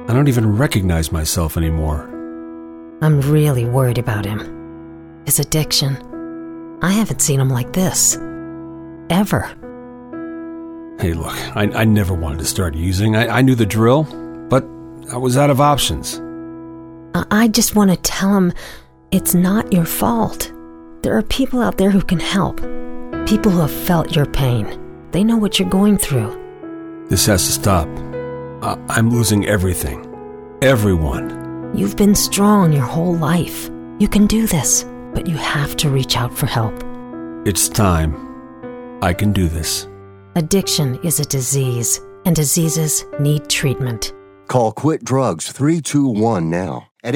I don't even recognize myself anymore. I'm really worried about him. His addiction. I haven't seen him like this. Ever. Hey, look, I never wanted to start using. I knew the drill, but I was out of options. I just want to tell him it's not your fault. There are people out there who can help. People who have felt your pain. They know what you're going through. This has to stop. I'm losing everything. Everyone. You've been strong your whole life. You can do this, but you have to reach out for help. It's time. I can do this. Addiction is a disease, and diseases need treatment. Call Quit Drugs 321 now at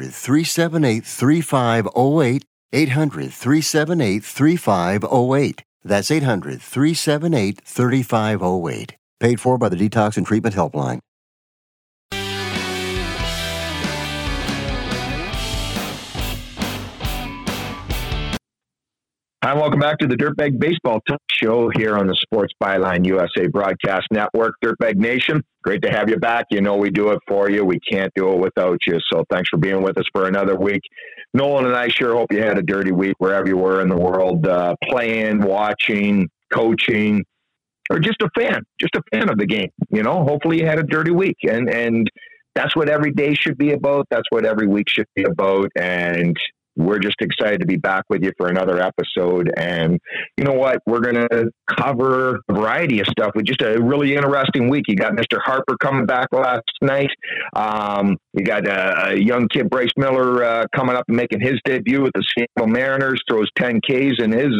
800-378-3508, 800-378-3508. That's 800-378-3508. Paid for by the Detox and Treatment Helpline. Hi, welcome back to the Dirtbag Baseball Talk Show here on the Sports Byline USA Broadcast Network. Dirtbag Nation, great to have you back. You know we do it for you. We can't do it without you. So thanks for being with us for another week. Nolan and I sure hope you had a dirty week wherever you were in the world, playing, watching, coaching, or just a fan of the game. You know, hopefully you had a dirty week. And that's what every day should be about. That's what every week should be about. And we're just excited to be back with you for another episode. And you know what? We're going to cover a variety of stuff with just a really interesting week. You got Mr. Harper coming back last night. You got a young kid, Bryce Miller, coming up and making his debut with the Seattle Mariners, throws 10 Ks in his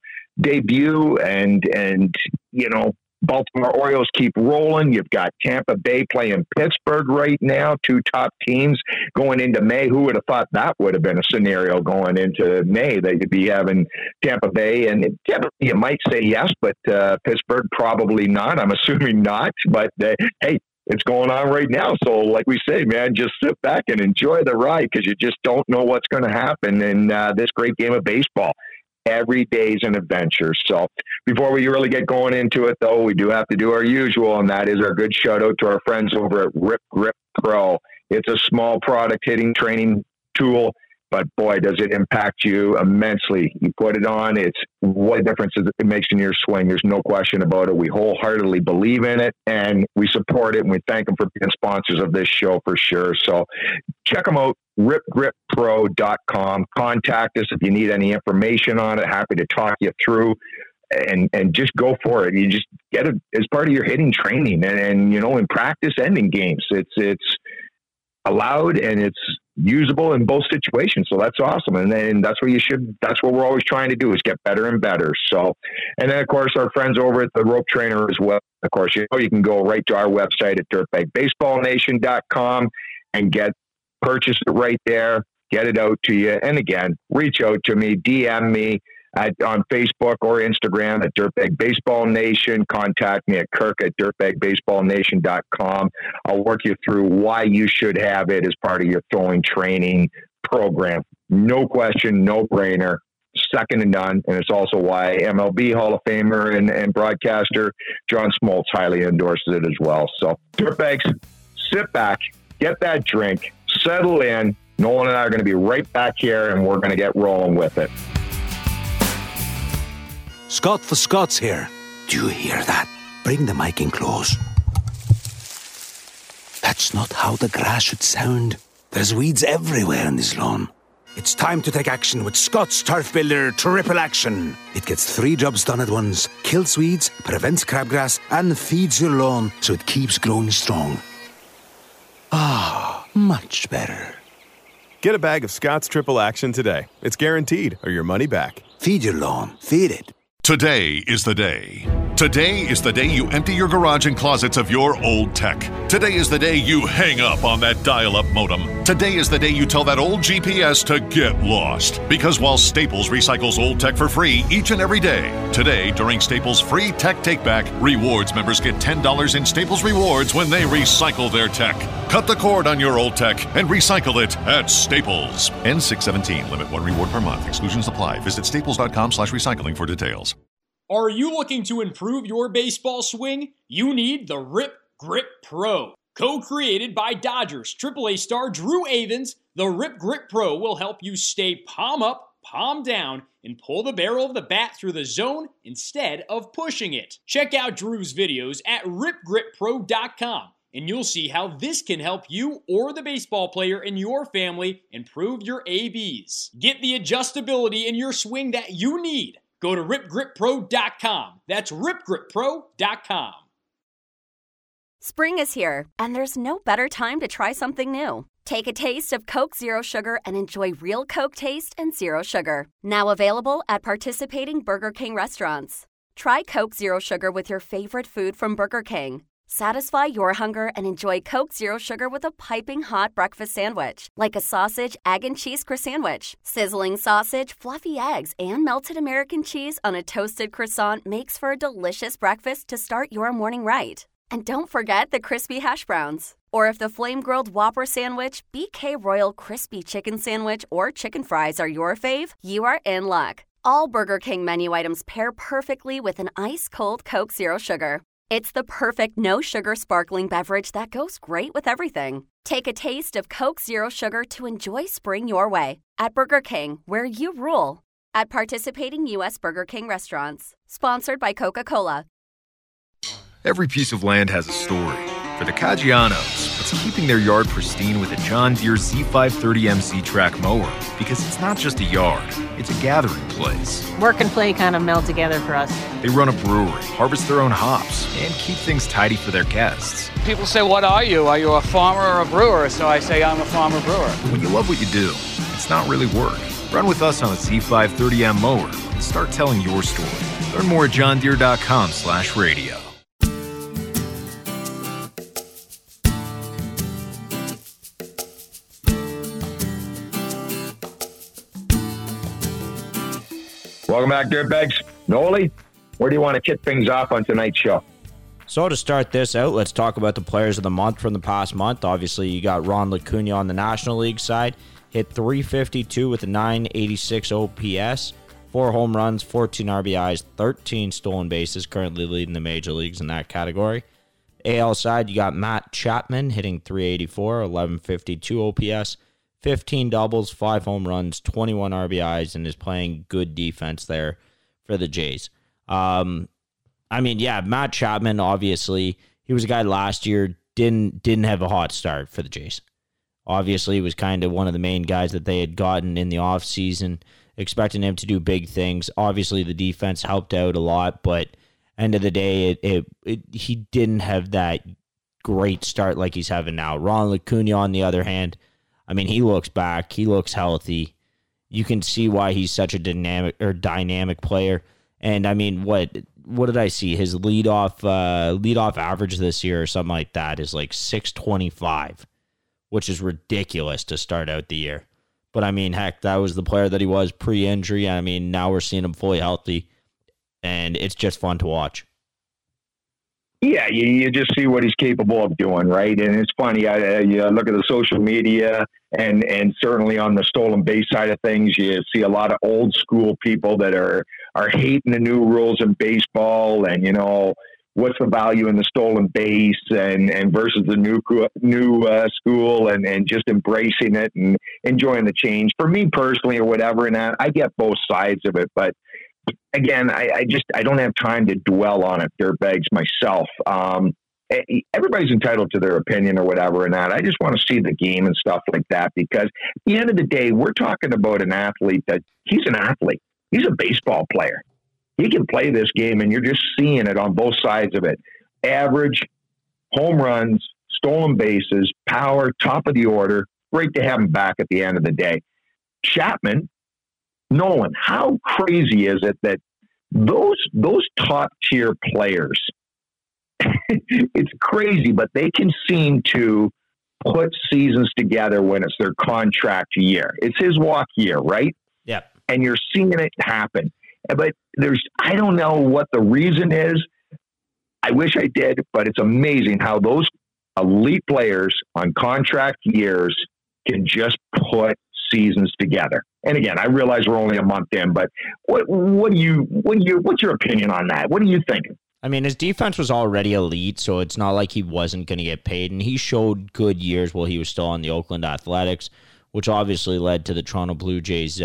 debut. And you know, Baltimore Orioles keep rolling. You've got Tampa Bay playing Pittsburgh right now, two top teams going into May. Who would have thought that would have been a scenario going into May, that you'd be having Tampa Bay? And you might say yes, but Pittsburgh probably not. I'm assuming not. But hey, it's going on right now. So like we say, man, just sit back and enjoy the ride, because you just don't know what's going to happen in this great game of baseball. Every day's an adventure. So before we really get going into it, though, we do have to do our usual, and that is our good shout out to our friends over at Rip Grip Pro. It's a small product hitting training tool, but boy, does it impact you immensely. You put it on, it's what difference it makes in your swing. There's no question about it. We wholeheartedly believe in it, and we support it, and we thank them for being sponsors of this show for sure. So check them out. ripgrippro.com. Contact us if you need any information on it. Happy to talk you through, and just go for it. You just get it as part of your hitting training, and you know, in practice and in games. It's allowed and it's usable in both situations. So that's awesome. And then that's what we're always trying to do, is get better and better. So, and then of course, our friends over at the Rope Trainer as well. Of course, you know, you can go right to our website at dirtbagbaseballnation.com and purchase it right there, get it out to you. And again, reach out to me, DM me on Facebook or Instagram at Dirtbag Baseball Nation. Contact me at Kirk at dirtbagbaseballnation.com. I'll work you through why you should have it as part of your throwing training program. No question, no brainer, second to none. And it's also why MLB Hall of Famer and broadcaster John Smoltz highly endorses it as well. So Dirtbags, sit back, get that drink, settle in. Nolan and I are going to be right back here, and we're going to get rolling with it. Scott for Scots here. Do you hear that? Bring the mic in close. That's not how the grass should sound. There's weeds everywhere in this lawn. It's time to take action with Scott's Turf Builder Triple Action. It gets 3 jobs done at once. Kills weeds, prevents crabgrass, and feeds your lawn so it keeps growing strong. Ah, much better. Get a bag of Scott's Triple Action today. It's guaranteed, or your money back. Feed your lawn. Feed it. Today is the day. Today is the day you empty your garage and closets of your old tech. Today is the day you hang up on that dial-up modem. Today is the day you tell that old GPS to get lost. Because while Staples recycles old tech for free each and every day, today, during Staples' free Tech Take-Back, Rewards members get $10 in Staples Rewards when they recycle their tech. Cut the cord on your old tech and recycle it at Staples. N617. Limit 1 reward per month. Exclusions apply. Visit staples.com/recycling for details. Are you looking to improve your baseball swing? You need the Rip Grip Pro. Co-created by Dodgers AAA star Drew Avans, the Rip Grip Pro will help you stay palm up, palm down, and pull the barrel of the bat through the zone instead of pushing it. Check out Drew's videos at ripgrippro.com, and you'll see how this can help you or the baseball player in your family improve your ABs. Get the adjustability in your swing that you need. Go to ripgrippro.com. That's ripgrippro.com. Spring is here, and there's no better time to try something new. Take a taste of Coke Zero Sugar and enjoy real Coke taste and zero sugar. Now available at participating Burger King restaurants. Try Coke Zero Sugar with your favorite food from Burger King. Satisfy your hunger and enjoy Coke Zero Sugar with a piping hot breakfast sandwich, like a sausage, egg, and cheese croissant. Sizzling sausage, fluffy eggs, and melted American cheese on a toasted croissant makes for a delicious breakfast to start your morning right. And don't forget the crispy hash browns. Or if the flame-grilled Whopper sandwich, BK Royal Crispy Chicken Sandwich, or chicken fries are your fave, you are in luck. All Burger King menu items pair perfectly with an ice-cold Coke Zero Sugar. It's the perfect no-sugar sparkling beverage that goes great with everything. Take a taste of Coke Zero Sugar to enjoy spring your way at Burger King, where you rule. At participating U.S. Burger King restaurants. Sponsored by Coca-Cola. Every piece of land has a story. For the Caggianos, it's keeping their yard pristine with a John Deere Z530MC track mower. Because it's not just a yard, it's a gathering place. Work and play kind of meld together for us. They run a brewery, harvest their own hops, and keep things tidy for their guests. People say, what are you? Are you a farmer or a brewer? So I say, I'm a farmer brewer. When you love what you do, it's not really work. Run with us on a Z530M mower and start telling your story. Learn more at johndeere.com/radio. Welcome back, Dirtbags. Noli, where do you want to kick things off on tonight's show? So to start this out, let's talk about the players of the month from the past month. Obviously, you got Ronald Acuna on the National League side. Hit .352 with a .986 OPS. 4 home runs, 14 RBIs, 13 stolen bases, currently leading the major leagues in that category. AL side, you got Matt Chapman hitting .384, 1152 OPS. 15 doubles, 5 home runs, 21 RBIs, and is playing good defense there for the Jays. Matt Chapman, obviously, he was a guy last year, didn't have a hot start for the Jays. Obviously, he was kind of one of the main guys that they had gotten in the offseason, expecting him to do big things. Obviously, the defense helped out a lot, but end of the day, he didn't have that great start like he's having now. Ronald Acuna, on the other hand, he looks back. He looks healthy. You can see why he's such a dynamic player. And what did I see? His leadoff average this year or something like that is like .625, which is ridiculous to start out the year. But heck, that was the player that he was pre-injury. Now we're seeing him fully healthy, and it's just fun to watch. Yeah, you just see what he's capable of doing, right? And it's funny, you look at the social media and certainly on the stolen base side of things, you see a lot of old school people that are hating the new rules in baseball and, what's the value in the stolen base and versus the new school and just embracing it and enjoying the change. For me personally or whatever, and I get both sides of it, but again, I don't have time to dwell on it, dirtbags, myself. Everybody's entitled to their opinion or whatever, and I just want to see the game and stuff like that, because at the end of the day, we're talking about an athlete that he's an athlete. He's a baseball player. He can play this game, and you're just seeing it on both sides of it. Average, home runs, stolen bases, power, top of the order. Great to have him back at the end of the day. Chapman, Nolan, how crazy is it that those top tier players, it's crazy, but they can seem to put seasons together when it's their contract year. It's his walk year, right? Yep. And you're seeing it happen. But I don't know what the reason is. I wish I did, but it's amazing how those elite players on contract years can just put seasons together. And again, I realize we're only a month in, but what's your opinion on that? What are you thinking? I mean, his defense was already elite, so it's not like he wasn't going to get paid. And he showed good years while he was still on the Oakland Athletics, which obviously led to the Toronto Blue Jays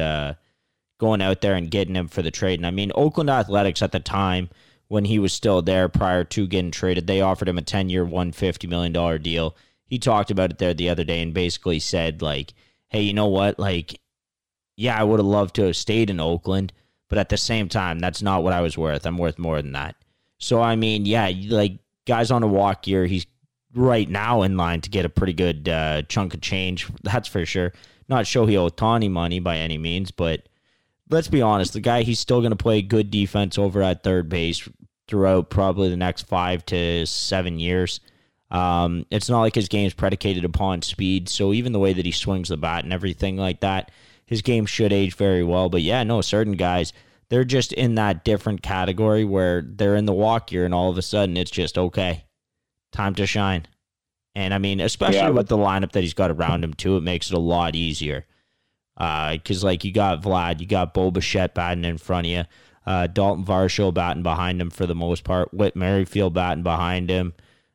going out there and getting him for the trade. And I mean, Oakland Athletics at the time, when he was still there prior to getting traded, they offered him a 10-year, $150 million deal. He talked about it there the other day and basically said, like, hey, you know what? Like, yeah, I would have loved to have stayed in Oakland, but at the same time, that's not what I was worth. I'm worth more than that. So, I mean, yeah, like, guys on a walk year, he's right now in line to get a pretty good chunk of change. That's for sure. Not Shohei Ohtani money by any means, but let's be honest, the guy, he's still going to play good defense over at third base throughout probably the next 5 to 7 years. It's not like his game's predicated upon speed, so even the way that he swings the bat and everything like that, his game should age very well. But yeah, no, certain guys, they're just in that different category where they're in the walk year and all of a sudden it's just, okay, time to shine. And I mean, especially with the lineup that he's got around him too, it makes it a lot easier. Because like you got Vlad, you got Bo Bichette batting in front of you, Dalton Varsho batting behind him for the most part, Whit Merrifield batting behind him,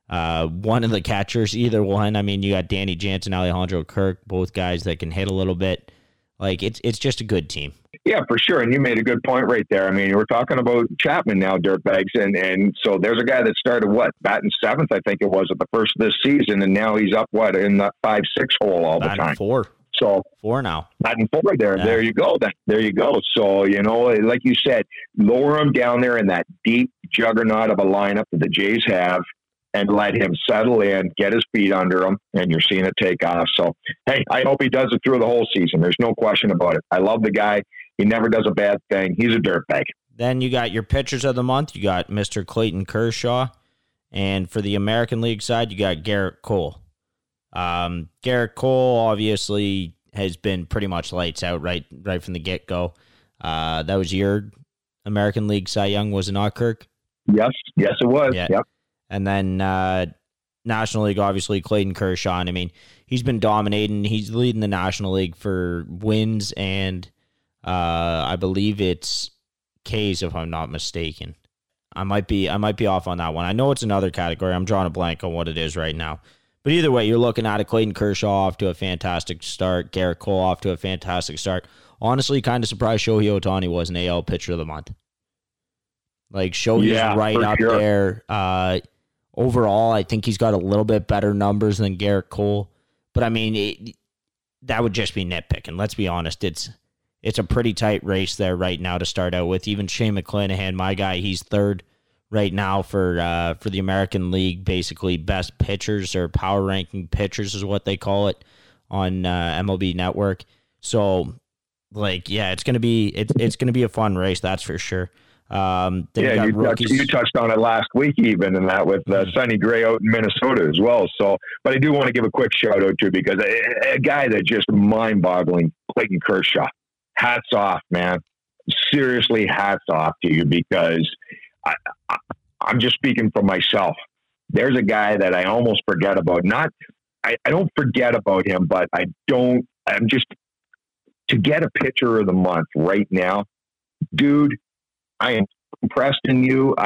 one of the catchers, either one. I mean, you got Danny Jansen, Alejandro Kirk, both guys that can hit a little bit. Like it's just a good team. Yeah, for sure. And you made a good point right there. I mean, we're talking about Chapman now, dirtbags, and so there's a guy that started batting 7th, I think it was, at the first of this season, and now he's up in the 5-6 hole all the time. 4. So 4 now. Batting 4 there. Yeah. There you go. There you go. So, you know, like you said, lower him down there in that deep juggernaut of a lineup that the Jays have and let him settle in, get his feet under him, and you're seeing it take off. So, hey, I hope he does it through the whole season. There's no question about it. I love the guy. He never does a bad thing. He's a dirtbag. Then you got your pitchers of the month. You got Mr. Clayton Kershaw. And for the American League side, you got Garrett Cole. Garrett Cole obviously has been pretty much lights out right from the get-go. That was your American League Cy Young, was it not, Kirk? Yes, it was. Yeah. Yep. And then National League, obviously, Clayton Kershaw. And I mean, he's been dominating. He's leading the National League for wins and I believe it's Ks, if I'm not mistaken. I might be off on that one. I know it's another category. I'm drawing a blank on what it is right now. But either way, you're looking at it. Clayton Kershaw off to a fantastic start. Garrett Cole off to a fantastic start. Honestly, kind of surprised Shohei Ohtani was an AL Pitcher of the Month. Like, Shohei's right up there. Overall, I think he's got a little bit better numbers than Garrett Cole. But, I mean, that would just be nitpicking. Let's be honest. It's a pretty tight race there right now to start out with. Even Shane McClanahan, my guy, he's third right now for the American League, basically best pitchers or power ranking pitchers is what they call it on MLB Network. So, like, yeah, it's gonna be a fun race, that's for sure. You touched on it last week, even, and that with Sonny Gray out in Minnesota as well. So, but I do want to give a quick shout out to, because a guy that just mind-boggling, Clayton Kershaw. Hats off, man. Seriously, hats off to you, because I'm just speaking for myself. There's a guy that I almost forget about. I don't forget about him, but I'm just, to get a pitcher of the month right now, dude, I am impressed in you.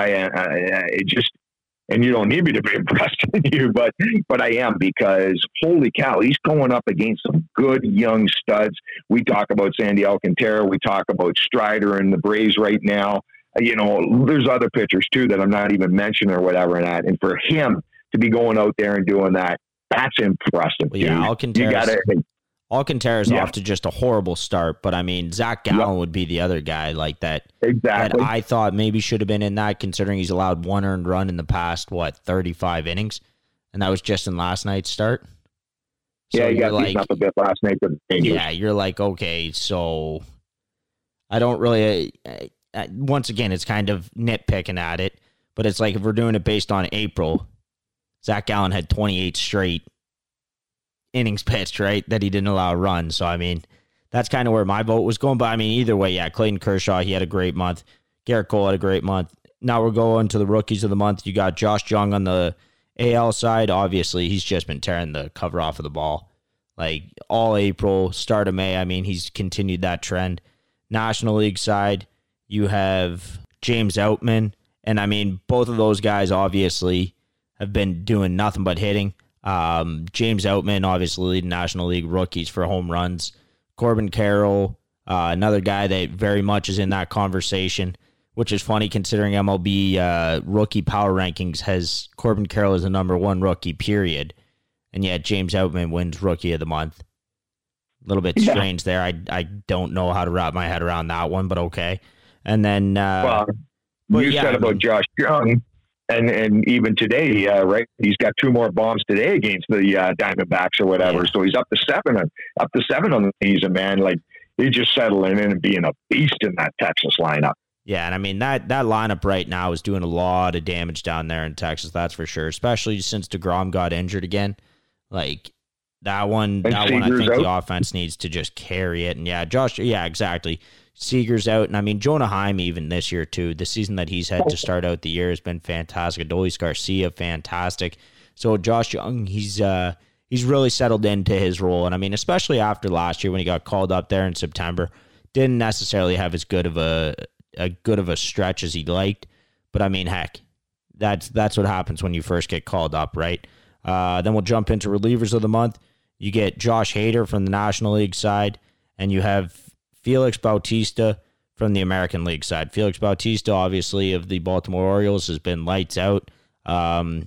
And you don't need me to be impressed in you, but I am, because holy cow, he's going up against some good young studs. We talk about Sandy Alcantara. We talk about Strider and the Braves right now. You know, there's other pitchers too that I'm not even mentioning or whatever. And for him to be going out there and doing that, that's impressive. Well, yeah, Alcantara's off to just a horrible start, but I mean, Zach Gallen would be the other guy like that. Exactly. That I thought maybe should have been in that, considering he's allowed 1 earned run in the past, 35 innings, and that was just in last night's start. So he got beaten up a bit last night for the Rangers. Yeah, you're like, okay, so I don't really. Once again, it's kind of nitpicking at it, but it's like if we're doing it based on April, Zach Gallen had 28 straight innings pitched, right, that he didn't allow a run. So, I mean, that's kind of where my vote was going. But, I mean, either way, yeah, Clayton Kershaw, he had a great month. Garrett Cole had a great month. Now we're going to the rookies of the month. You got Josh Jung on the AL side. Obviously, he's just been tearing the cover off of the ball. Like, all April, start of May, I mean, he's continued that trend. National League side, you have James Outman And I mean, both of those guys obviously have been doing nothing but hitting. James Outman, obviously leading National League rookies for home runs. Corbin Carroll, another guy that very much is in that conversation, which is funny considering MLB rookie power rankings has Corbin Carroll as the number one rookie, period. And yet James Outman wins Rookie of the Month. A little bit strange there. I don't know how to wrap my head around that one, but okay. And then... you said about Josh Jung, and even today, right? He's got 2 more bombs today against the Diamondbacks or whatever. So he's up to 7 on the season, man. Like, he's just settling in and being a beast in that Texas lineup. Yeah, and I mean, that lineup right now is doing a lot of damage down there in Texas, that's for sure, especially since DeGrom got injured again. Like, that one I think the offense needs to just carry it. And exactly. Seager's out, and I mean, Jonah Heim even this year too. The season that he's had to start out the year has been fantastic. Adolis Garcia, fantastic. So Josh Jung, he's really settled into his role, and I mean, especially after last year when he got called up there in September, didn't necessarily have as good of a stretch as he'd liked. But I mean, heck, that's what happens when you first get called up, right? Then we'll jump into relievers of the month. You get Josh Hader from the National League side, and you have Felix Bautista from the American League side. Felix Bautista, obviously, of the Baltimore Orioles, has been lights out. I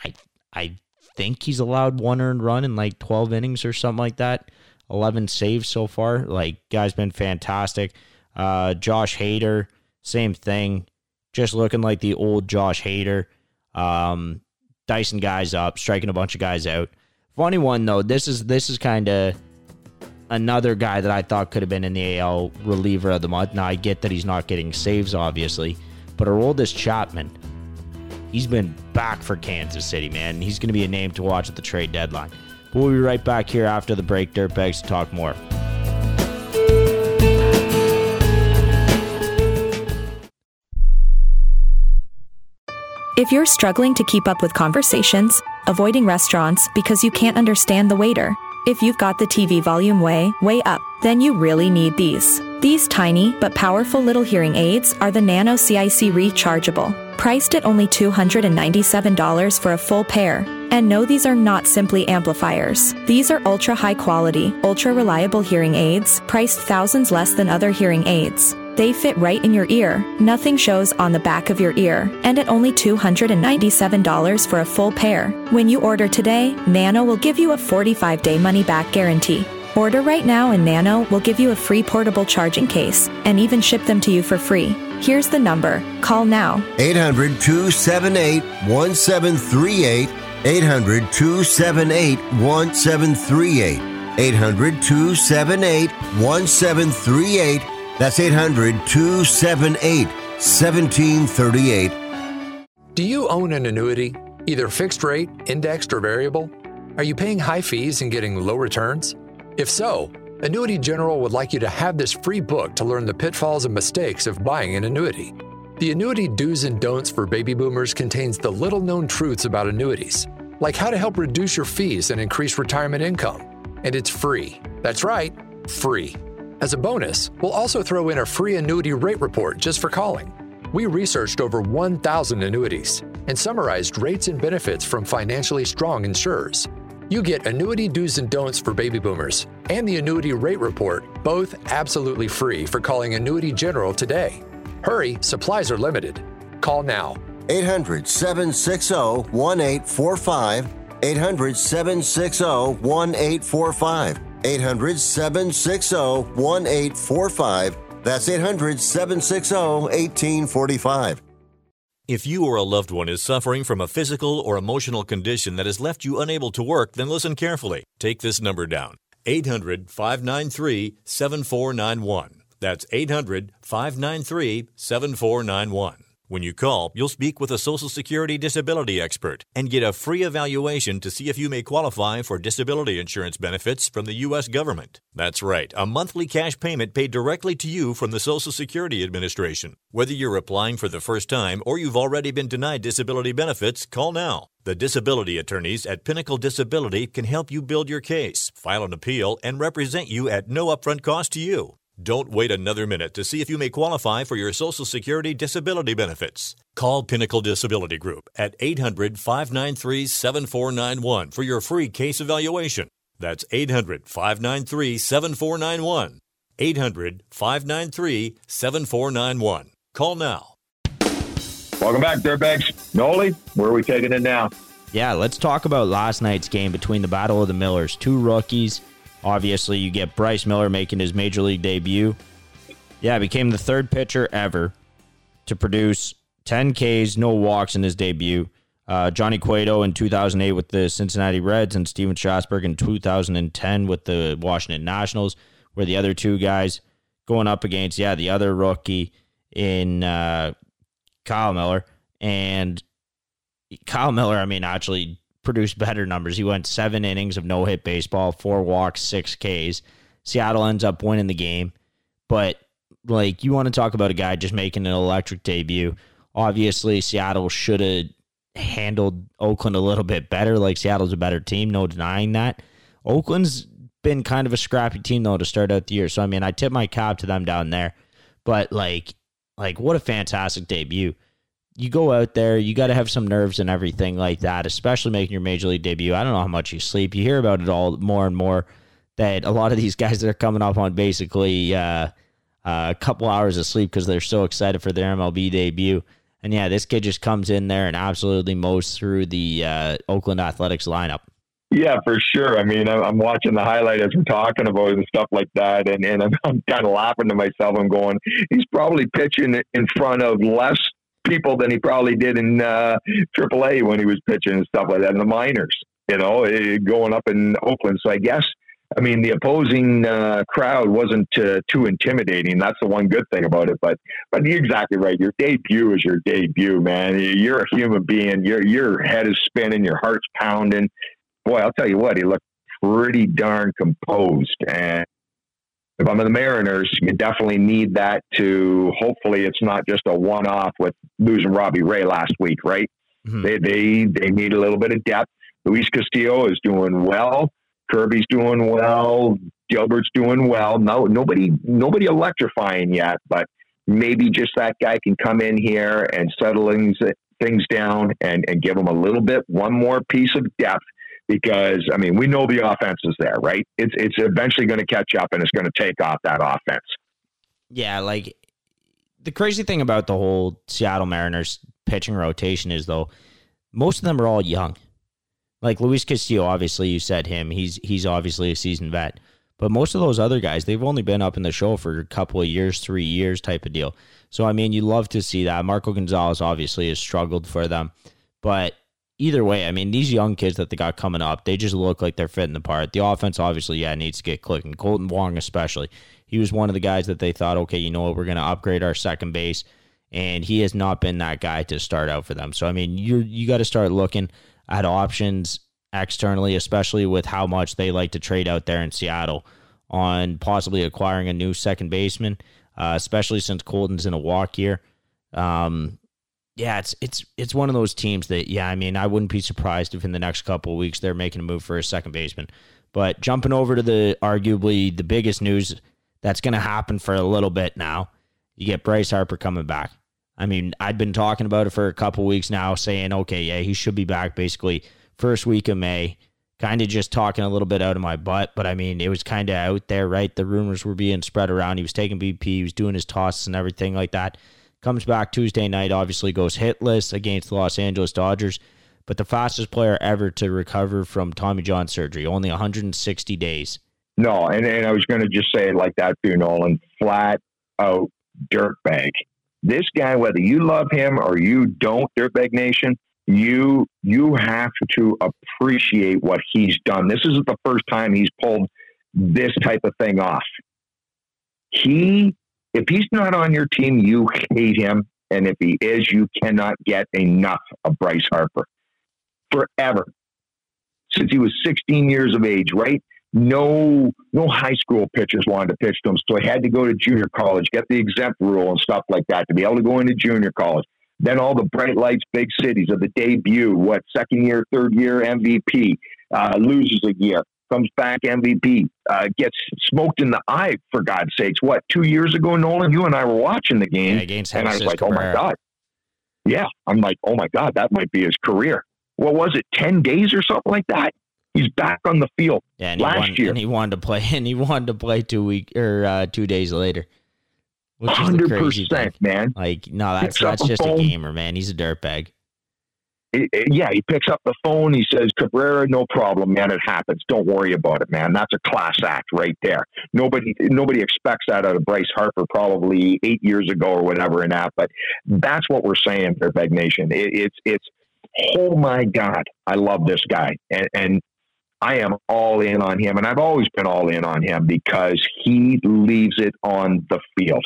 think he's allowed 1 earned run in like 12 innings or something like that. 11 saves so far. Like, guy's been fantastic. Josh Hader, same thing. Just looking like the old Josh Hader. Dicing guys up, striking a bunch of guys out. Funny one, though. This is kind of another guy that I thought could have been in the AL reliever of the month. Now, I get that he's not getting saves, obviously, but Aroldis Chapman, he's been back for Kansas City, man. He's going to be a name to watch at the trade deadline. But we'll be right back here after the break, Dirtbags, to talk more. If you're struggling to keep up with conversations, avoiding restaurants because you can't understand the waiter, if you've got the TV volume way up, then you really need these. These tiny but powerful little hearing aids are the Nano CIC Rechargeable, priced at only $297 for a full pair. And no, these are not simply amplifiers. These are ultra high quality, ultra reliable hearing aids, priced thousands less than other hearing aids. They fit right in your ear, nothing shows on the back of your ear, and at only $297 for a full pair. When you order today, Nano will give you a 45-day money-back guarantee. Order right now and Nano will give you a free portable charging case and even ship them to you for free. Here's the number. Call now. 800-278-1738. 800-278-1738. 800-278-1738. That's 800-278-1738. Do you own an annuity, either fixed rate, indexed, or variable? Are you paying high fees and getting low returns? If so, Annuity General would like you to have this free book to learn the pitfalls and mistakes of buying an annuity. The Annuity Do's and Don'ts for Baby Boomers contains the little-known truths about annuities, like how to help reduce your fees and increase retirement income. And it's free. That's right, free. As a bonus, we'll also throw in a free annuity rate report just for calling. We researched over 1,000 annuities and summarized rates and benefits from financially strong insurers. You get Annuity Do's and Don'ts for Baby Boomers and the Annuity Rate Report, both absolutely free for calling Annuity General today. Hurry, supplies are limited. Call now. 800-760-1845. 800-760-1845. 800-760-1845. That's 800-760-1845. If you or a loved one is suffering from a physical or emotional condition that has left you unable to work, then listen carefully. Take this number down. 800-593-7491. That's 800-593-7491. When you call, you'll speak with a Social Security disability expert and get a free evaluation to see if you may qualify for disability insurance benefits from the U.S. government. That's right, a monthly cash payment paid directly to you from the Social Security Administration. Whether you're applying for the first time or you've already been denied disability benefits, call now. The disability attorneys at Pinnacle Disability can help you build your case, file an appeal, and represent you at no upfront cost to you. Don't wait another minute to see if you may qualify for your Social Security disability benefits. Call Pinnacle Disability Group at 800-593-7491 for your free case evaluation. That's 800-593-7491. 800-593-7491. Call now. Welcome back, Dirtbags. Noli, where are we taking it now? Yeah, let's talk about last night's game between the Battle of the Millers. Two rookies. Obviously, you get Bryce Miller making his Major League debut. Yeah, became the third pitcher ever to produce 10 Ks, no walks in his debut. Johnny Cueto in 2008 with the Cincinnati Reds and Steven Strasburg in 2010 with the Washington Nationals were the other two guys going up against, the other rookie in Kyle Miller. And Kyle Miller, actually produced better numbers. He went 7 innings of no-hit baseball, 4 walks, 6 Ks. Seattle ends up winning the game. But, you want to talk about a guy just making an electric debut. Obviously, Seattle should have handled Oakland a little bit better. Seattle's a better team, no denying that. Oakland's been kind of a scrappy team, though, to start out the year. So, I tip my cap to them down there. But, what a fantastic debut. You go out there, you got to have some nerves and everything like that, especially making your Major League debut. I don't know how much you sleep. You hear about it all more and more, that a lot of these guys that are coming up on basically a couple hours of sleep because they're so excited for their MLB debut. And this kid just comes in there and absolutely mows through the Oakland Athletics lineup. Yeah, for sure. I'm watching the highlight as we're talking about it and stuff like that, and I'm kind of laughing to myself. I'm going, he's probably pitching in front of less people than he probably did in AAA when he was pitching and stuff like that in the minors, going up in Oakland. So I guess, the opposing crowd wasn't too intimidating. That's the one good thing about it. But you're exactly right. Your debut is your debut, man. You're a human being. Your head is spinning. Your heart's pounding. Boy, I'll tell you what, he looked pretty darn composed. And if I'm in the Mariners, you definitely need that to, hopefully it's not just a one-off with losing Robbie Ray last week, right? Mm-hmm. They need a little bit of depth. Luis Castillo is doing well. Kirby's doing well. Gilbert's doing well. No, nobody electrifying yet, but maybe just that guy can come in here and settle things down and give them a little bit, one more piece of depth. Because, we know the offense is there, right? It's eventually going to catch up and it's going to take off that offense. Yeah, the crazy thing about the whole Seattle Mariners pitching rotation is, though, most of them are all young. Luis Castillo, obviously, you said him. He's obviously a seasoned vet. But most of those other guys, they've only been up in the show for a couple of years, 3 years type of deal. So, you love to see that. Marco Gonzalez, obviously, has struggled for them. But either way, these young kids that they got coming up, they just look like they're fitting the part. The offense, obviously, needs to get clicking. Colton Wong especially. He was one of the guys that they thought, okay, you know what, we're going to upgrade our second base. And he has not been that guy to start out for them. So, you got to start looking at options externally, especially with how much they like to trade out there in Seattle on possibly acquiring a new second baseman, especially since Colton's in a walk year. It's one of those teams that, I wouldn't be surprised if in the next couple of weeks they're making a move for a second baseman. But jumping over to arguably the biggest news that's going to happen for a little bit now, you get Bryce Harper coming back. I'd been talking about it for a couple of weeks now, saying, okay, he should be back basically first week of May. Kind of just talking a little bit out of my butt, but it was kind of out there, right? The rumors were being spread around. He was taking BP, he was doing his tosses and everything like that. Comes back Tuesday night, obviously goes hitless against the Los Angeles Dodgers, but the fastest player ever to recover from Tommy John surgery, only 160 days. No, and I was going to just say it like that too, Nolan. Flat out dirtbag. This guy, whether you love him or you don't, Dirtbag Nation, you have to appreciate what he's done. This isn't the first time he's pulled this type of thing off. If he's not on your team, you hate him. And if he is, you cannot get enough of Bryce Harper. Forever. Since he was 16 years of age, right? No high school pitchers wanted to pitch to him. So he had to go to junior college, get the exempt rule and stuff like that to be able to go into junior college. Then all the bright lights, big cities of the debut, second year, third year MVP, loses a year. comes back MVP, gets smoked in the eye, for God's sakes. What, 2 years ago, Nolan? You and I were watching the game, and I was like, oh, my God. Yeah, I'm like, oh, my God, that might be his career. What was it, 10 days or something like that? He's back on the field last year. And he wanted to play 2 days later. Which 100%, man. Like, no, that's just a gamer, man. He's a dirtbag. Yeah, he picks up the phone. He says, Cabrera, no problem, man. It happens. Don't worry about it, man. That's a class act right there. Nobody expects that out of Bryce Harper probably 8 years ago or whatever and that. But that's what we're saying, Dirtbag Nation. It's oh, my God, I love this guy. And I am all in on him. And I've always been all in on him because he leaves it on the field.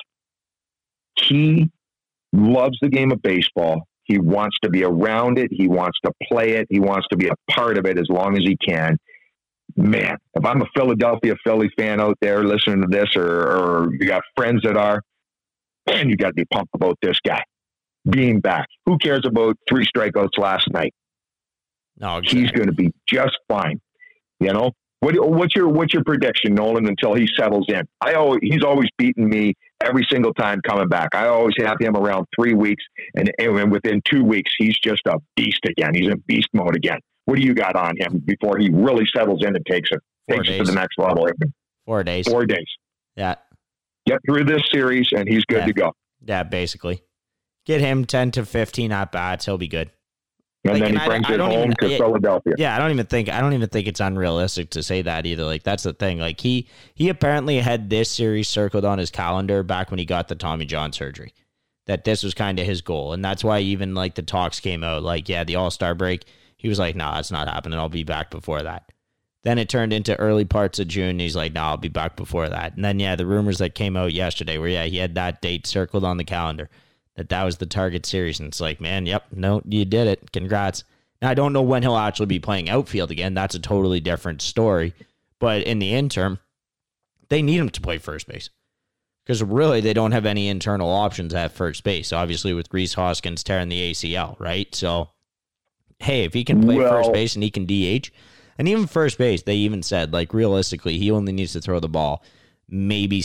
He loves the game of baseball. He wants to be around it. He wants to play it. He wants to be a part of it as long as he can. Man, if I'm a Philadelphia Philly fan out there listening to this, or you got friends that are, man, you got to be pumped about this guy being back. Who cares about 3 strikeouts last night? No, exactly. He's going to be just fine. You know, what's your prediction, Nolan? Until he settles in, he's always beaten me every single time coming back. I always have him around 3 weeks, and within 2 weeks, he's just a beast again. He's in beast mode again. What do you got on him before he really settles in and takes it to the next level? 4 days. 4 days. Yeah. Get through this series, and he's good to go. Yeah, basically. Get him 10 to 15 at bats. He'll be good. And then he brings it home to Philadelphia. Yeah, I don't even think it's unrealistic to say that either. Like, that's the thing. Like, he apparently had this series circled on his calendar back when he got the Tommy John surgery. That this was kind of his goal. And that's why even, like, the talks came out. Like, yeah, the All-Star break. He was like, nah, it's not happening. I'll be back before that. Then it turned into early parts of June. And he's like, nah, I'll be back before that. And then, yeah, the rumors that came out yesterday where, yeah, he had that date circled on the calendar. That was the target series. And it's like, man, yep, no, you did it. Congrats. Now, I don't know when he'll actually be playing outfield again. That's a totally different story. But in the interim, they need him to play first base. Because really, they don't have any internal options at first base. Obviously, with Rhys Hoskins tearing the ACL, right? So, hey, if he can play first base and he can DH, and even first base, they even said, like, realistically, he only needs to throw the ball maybe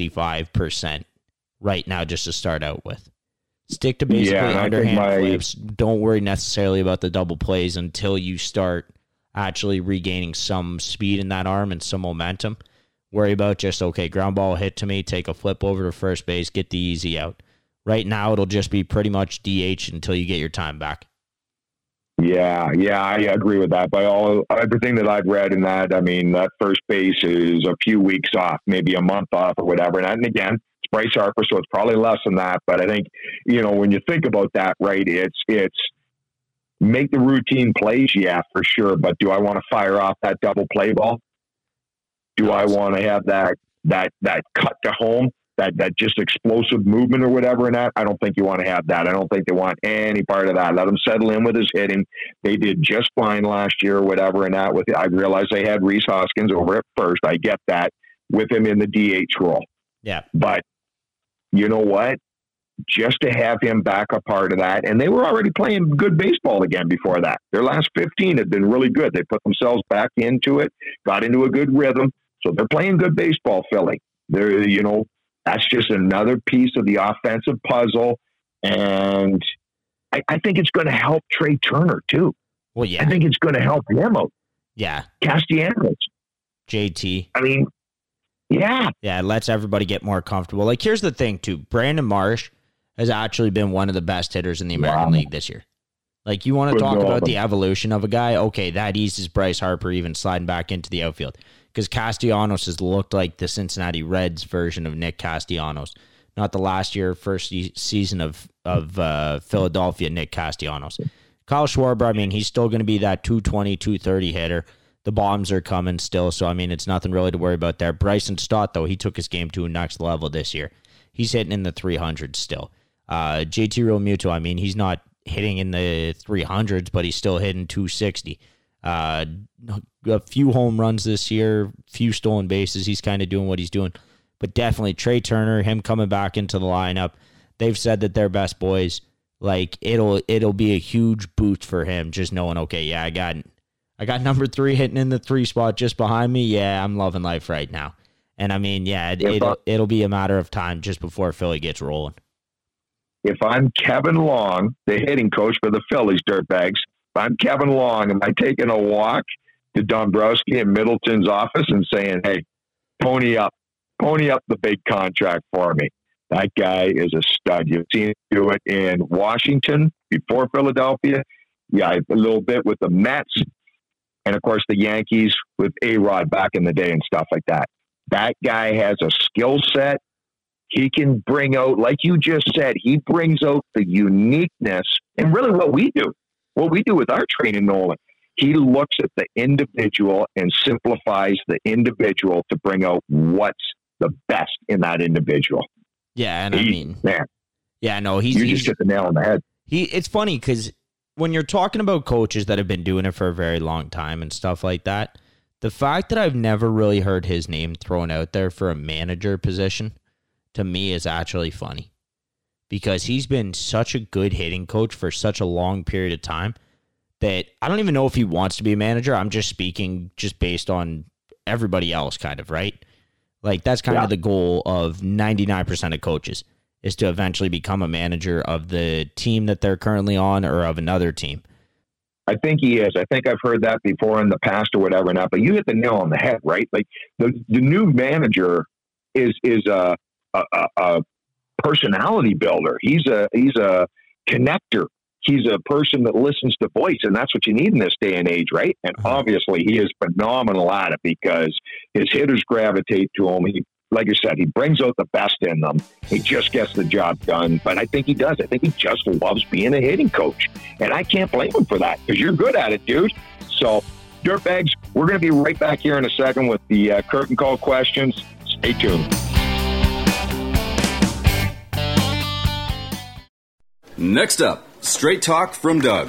65% right now just to start out with. Stick to basically underhand flips. Don't worry necessarily about the double plays until you start actually regaining some speed in that arm and some momentum. Worry about just, okay, ground ball hit to me, take a flip over to first base, get the easy out. Right now, it'll just be pretty much DH until you get your time back. Yeah, I agree with that. By everything that I've read in that, I mean, that first base is a few weeks off, maybe a month off or whatever. And again, it's Bryce Harper, so it's probably less than that. But I think, when you think about that, right, it's make the routine plays, yeah, for sure. But do I want to fire off that double play ball? Do I want to have that cut to home? That just explosive movement or whatever, and that I don't think you want to have that. I don't think they want any part of that. Let him settle in with his hitting. They did just fine last year or whatever, and that with I realized they had Rhys Hoskins over at first. I get that with him in the DH role. Yeah, but you know what? Just to have him back a part of that, and they were already playing good baseball again before that. Their last 15 had been really good. They put themselves back into it, got into a good rhythm, so they're playing good baseball. Philly, they're that's just another piece of the offensive puzzle. And I think it's going to help Trey Turner, too. Well, yeah. I think it's going to help him out. Yeah. Castellanos. JT. I mean, yeah. Yeah, it lets everybody get more comfortable. Like, here's the thing, too. Brandon Marsh has actually been one of the best hitters in the American League this year. Like, you want to talk about the evolution of a guy? Okay, that eases Bryce Harper even sliding back into the outfield. Because Castellanos has looked like the Cincinnati Reds version of Nick Castellanos. Not the last year, first season of Philadelphia Nick Castellanos. Kyle Schwarber, I mean, he's still going to be that 220, 230 hitter. The bombs are coming still, so, I mean, it's nothing really to worry about there. Bryson Stott, though, he took his game to a next level this year. He's hitting in the 300s still. JT Realmuto, I mean, he's not hitting in the 300s, but he's still hitting 260. A few home runs this year, few stolen bases. He's kind of doing what he's doing. But definitely Trey Turner, him coming back into the lineup. They've said that they're best boys. Like, it'll be a huge boost for him just knowing, okay, yeah, I got number 3 hitting in the 3 spot just behind me. Yeah, I'm loving life right now. And I mean, yeah, it'll be a matter of time just before Philly gets rolling. If I'm Kevin Long, the hitting coach for the Phillies, Dirtbags, if I'm Kevin Long, am I taking a walk to Dombrowski and Middleton's office and saying, hey, pony up the big contract for me? That guy is a stud. You've seen him do it in Washington before Philadelphia. Yeah, a little bit with the Mets. And, of course, the Yankees with A-Rod back in the day and stuff like that. That guy has a skill set. He can bring out, like you just said, he brings out the uniqueness. And really what we do with our training, Nolan, he looks at the individual and simplifies the individual to bring out what's the best in that individual. Yeah, and I mean, man. Yeah, no, you just hit the nail on the head. It's funny because when you're talking about coaches that have been doing it for a very long time and stuff like that, the fact that I've never really heard his name thrown out there for a manager position, to me, is actually funny. Because he's been such a good hitting coach for such a long period of time that I don't even know if he wants to be a manager. I'm just speaking just based on everybody else, kind of, right? Like, that's kind of the goal of 99% of coaches, is to eventually become a manager of the team that they're currently on or of another team. I think he is. I think I've heard that before in the past or whatever. Now, but you hit the nail on the head, right? Like, the new manager is a personality builder. He's a connector. He's a person that listens to voice, and that's what you need in this day and age, right? And obviously, he is phenomenal at it because his hitters gravitate to him. He, like I said, he brings out the best in them. He just gets the job done. But I think he does. I think he just loves being a hitting coach, and I can't blame him for that because you're good at it, dude. So, Dirtbags, we're going to be right back here in a second with the curtain call questions. Stay tuned. Next up, Straight Talk from Doug.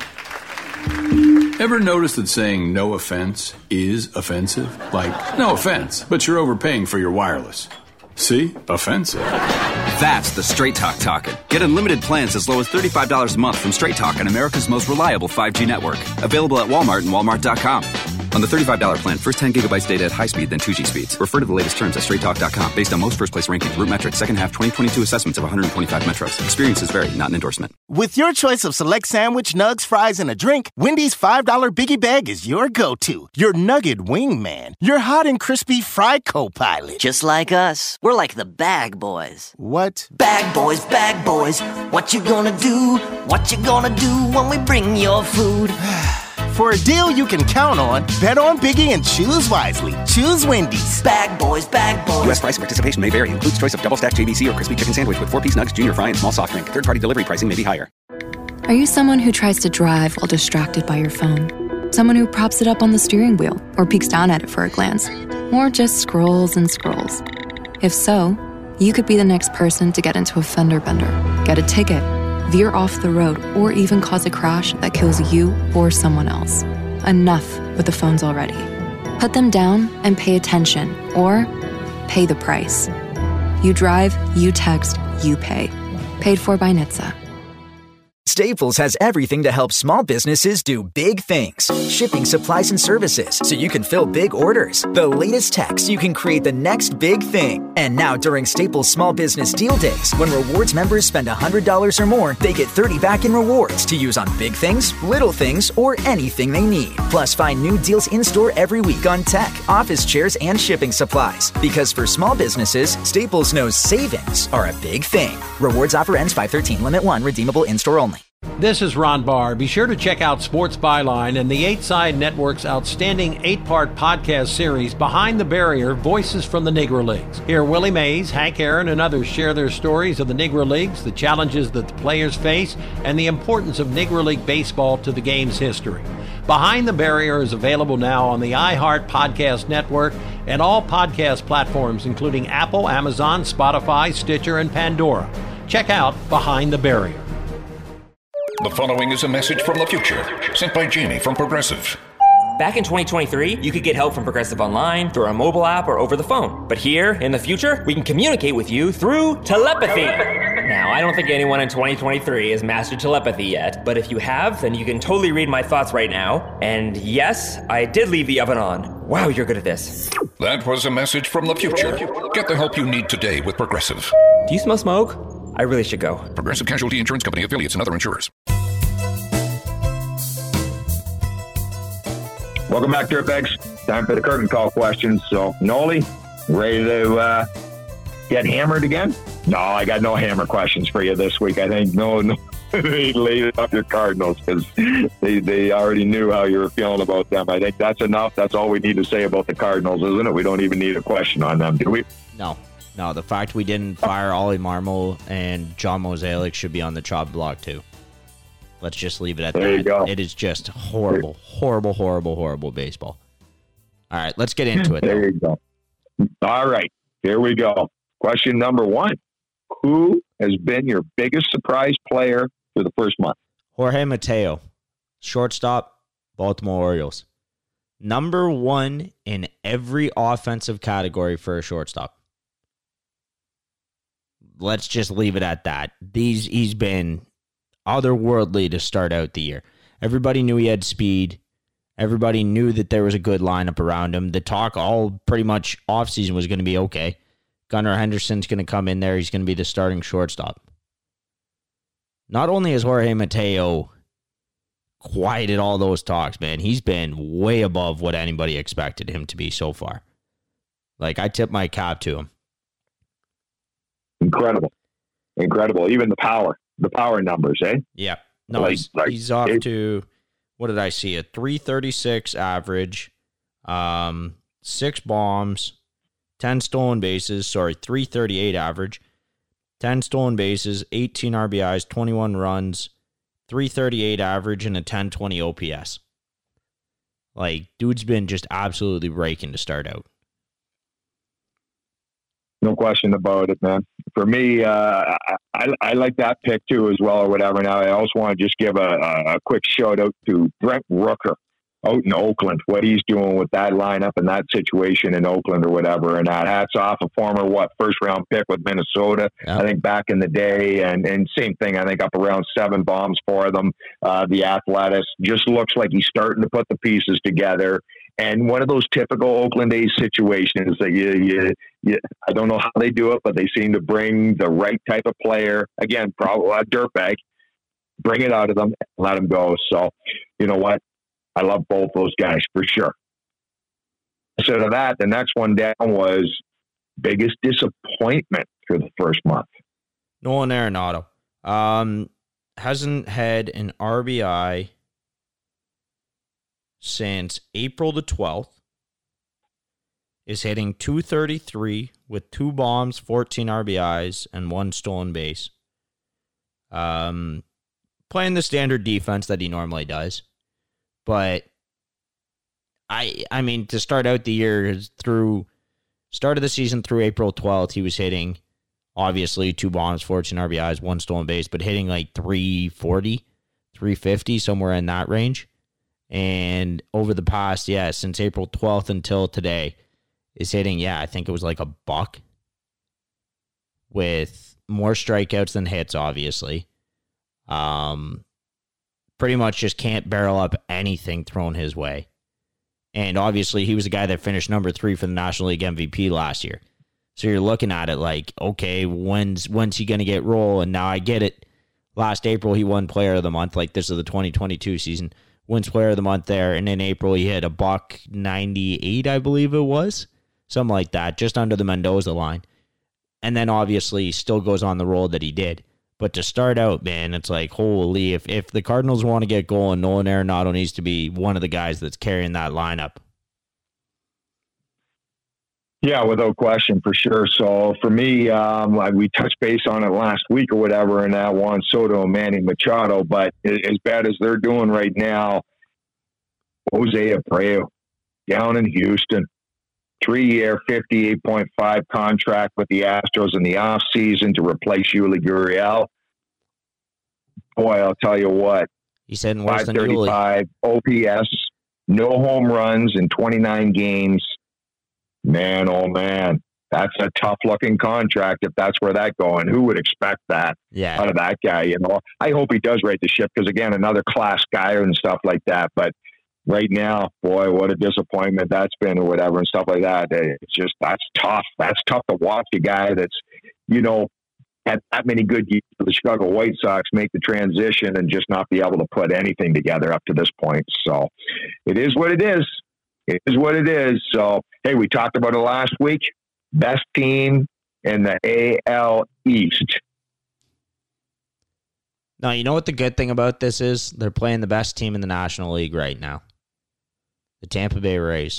Ever notice that saying no offense is offensive? Like, no offense, but you're overpaying for your wireless. See? Offensive. That's the Straight Talk talking. Get unlimited plans as low as $35 a month from Straight Talk on America's most reliable 5G network. Available at Walmart and Walmart.com. On the $35 plan, first 10 gigabytes data at high speed, then 2G speeds. Refer to the latest terms at straighttalk.com. Based on most first-place rankings, Root Metrics, second half 2022 assessments of 125 metros. Experiences vary, not an endorsement. With your choice of select sandwich, nugs, fries, and a drink, Wendy's $5 Biggie Bag is your go-to. Your nugget wingman. Your hot and crispy fry co-pilot. Just like us. We're like the bag boys. What? Bag boys, what you gonna do? What you gonna do when we bring your food? For a deal you can count on, bet on Biggie and choose wisely. Choose Wendy's. Bag boys. U.S. price and participation may vary. Includes choice of double-stacked JBC or crispy chicken sandwich with 4-piece nugs, junior fry, and small soft drink. Third-party delivery pricing may be higher. Are you someone who tries to drive while distracted by your phone? Someone who props it up on the steering wheel or peeks down at it for a glance? Or just scrolls and scrolls? If so, you could be the next person to get into a fender bender, get a ticket, veer off the road, or even cause a crash that kills you or someone else. Enough with the phones already. Put them down and pay attention, or pay the price. You drive, you text, you pay. Paid for by NHTSA. Staples has everything to help small businesses do big things. Shipping supplies and services so you can fill big orders. The latest tech so you can create the next big thing. And now during Staples Small Business Deal Days, when rewards members spend $100 or more, they get $30 back in rewards to use on big things, little things, or anything they need. Plus, find new deals in-store every week on tech, office chairs, and shipping supplies. Because for small businesses, Staples knows savings are a big thing. Rewards offer ends 5/13. Limit 1. Redeemable in-store only. This is Ron Barr. Be sure to check out Sports Byline and the 8-Side Network's outstanding 8-part podcast series, Behind the Barrier, Voices from the Negro Leagues. Hear Willie Mays, Hank Aaron, and others share their stories of the Negro Leagues, the challenges that the players face, and the importance of Negro League baseball to the game's history. Behind the Barrier is available now on the iHeart Podcast Network and all podcast platforms, including Apple, Amazon, Spotify, Stitcher, and Pandora. Check out Behind the Barrier. The following is a message from the future, sent by Jamie from Progressive. Back in 2023, you could get help from Progressive online, through our mobile app, or over the phone. But here, in the future, we can communicate with you through telepathy. right now. I don't think anyone in 2023 has mastered telepathy yet, but if you have, then you can totally read my thoughts right now. And yes, I did leave the oven on. Wow, you're good at this. That was a message from the future. Get the help you need today with Progressive. Do you smell smoke? I really should go. Progressive Casualty Insurance Company, affiliates, and other insurers. Welcome back, Dirtbags. Time for the curtain call questions. So, Noli, ready to get hammered again? No, I got no hammer questions for you this week. I think no, they laid it up your Cardinals because they already knew how you were feeling about them. I think that's enough. That's all we need to say about the Cardinals, isn't it? We don't even need a question on them, do we? No. The fact we didn't fire Ollie Marmol and John Mozeliak should be on the chop block too. Let's just leave it at that. There you go. It is just horrible baseball. All right, let's get into it. There you go. All right, here we go. Question number 1. Who has been your biggest surprise player for the first month? Jorge Mateo, shortstop, Baltimore Orioles. Number 1 in every offensive category for a shortstop. Let's just leave it at that. He's been otherworldly to start out the year. Everybody knew he had speed. Everybody knew that there was a good lineup around him. The talk all pretty much offseason was going to be okay. Gunnar Henderson's going to come in there. He's going to be the starting shortstop. Not only has Jorge Mateo quieted all those talks, man, he's been way above what anybody expected him to be so far. Like, I tip my cap to him. Incredible. Even the power numbers, eh? Yeah. No, he's off to, what did I see? A 336 average, 6 bombs, 10 stolen bases, 338 average, 10 stolen bases, 18 RBIs, 21 runs, 338 average, and a 1020 OPS. Like, dude's been just absolutely raking to start out. No question about it, man. For me, I like that pick too as well or whatever. Now, I also want to just give a quick shout out to Brent Rooker out in Oakland, what he's doing with that lineup and that situation in Oakland or whatever. And hats off, a former, first round pick with Minnesota, I think back in the day. And same thing, I think up around 7 bombs for them. The Athletics just looks like he's starting to put the pieces together. And one of those typical Oakland A's situations that I don't know how they do it, but they seem to bring the right type of player. Again, probably a dirtbag. Bring it out of them, let them go. So, you know what? I love both those guys for sure. So to that, the next one down was biggest disappointment for the first month. Nolan Arenado. Hasn't had an RBI since April the 12th, is hitting .233 with 2 bombs, 14 RBIs, and 1 stolen base. Playing the standard defense that he normally does. But, I mean, to start out the year, start of the season through April 12th, he was hitting, obviously, 2 bombs, 14 RBIs, 1 stolen base, but hitting like 340, 350, somewhere in that range. And over the past, since April 12th until today, is hitting, I think it was like $1 with more strikeouts than hits, obviously. Pretty much just can't barrel up anything thrown his way. And obviously, he was a guy that finished number 3 for the National League MVP last year. So you're looking at it like, okay, when's he going to get roll? And now I get it. Last April, he won Player of the Month. Like, this is the 2022 season. Wins Player of the Month there, and in April he hit $198, I believe it was. Something like that, just under the Mendoza line. And then obviously still goes on the roll that he did. But to start out, man, it's like, holy, if the Cardinals want to get going, Nolan Arenado needs to be one of the guys that's carrying that lineup. Yeah, without question, for sure. So for me, we touched base on it last week or whatever, and that Juan Soto and Manny Machado. But as bad as they're doing right now, Jose Abreu down in Houston, 3-year, $58.5 contract with the Astros in the offseason to replace Yuli Gurriel. Boy, I'll tell you what. He's hitting worse than Yuli. 535 OPS, no home runs in 29 games. Man, oh man, That's a tough-looking contract if that's where that's going. Who would expect that out of that guy? You know, I hope he does right the ship because, again, another class guy and stuff like that. But right now, boy, what a disappointment that's been or whatever and stuff like that. It's just, that's tough. That's tough to watch a guy that's, you know, had that many good years for the Chicago White Sox make the transition and just not be able to put anything together up to this point. So it is what it is. It is what it is. So, hey, we talked about it last week. Best team in the AL East. Now, you know what the good thing about this is? They're playing the best team in the National League right now. The Tampa Bay Rays.